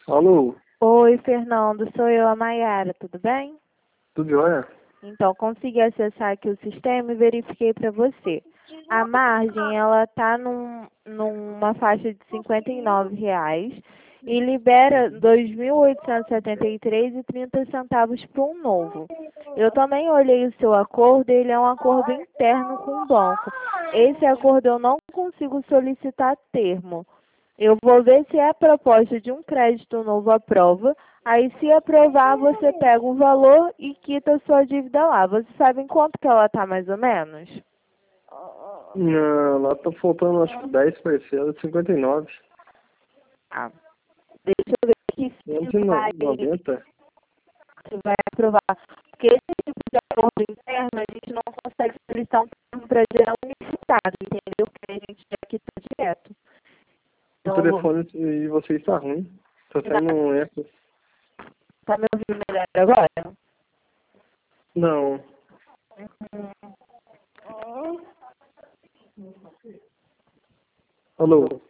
Alô, Oi, Fernando, sou eu, a Maiara, tudo bem? tudo jóia? Então, consegui acessar aqui o sistema e verifiquei para você. A margem, ela está numa faixa de R$ 59 e libera R$ 2.873,30 para um novo. Eu também olhei o seu acordo, ele é um acordo interno com o banco. Esse acordo eu não consigo solicitar termo. Eu vou ver se a proposta de um crédito novo aprova. Aí, se aprovar, você pega o valor e quita a sua dívida lá. Você sabe em quanto que ela tá mais ou menos? Não, lá tá faltando acho que 10 parcelas, 59. Ah, deixa eu ver aqui R$ 190. se vai aprovar. Porque esse tipo de acordo interno, a gente não consegue solicitar um termo para geral unificado, entendeu? Porque a gente já quita direto. O Então, telefone de vocês tá ruim. Tá saindo um eco. tá me ouvindo melhor agora? Não. Alô.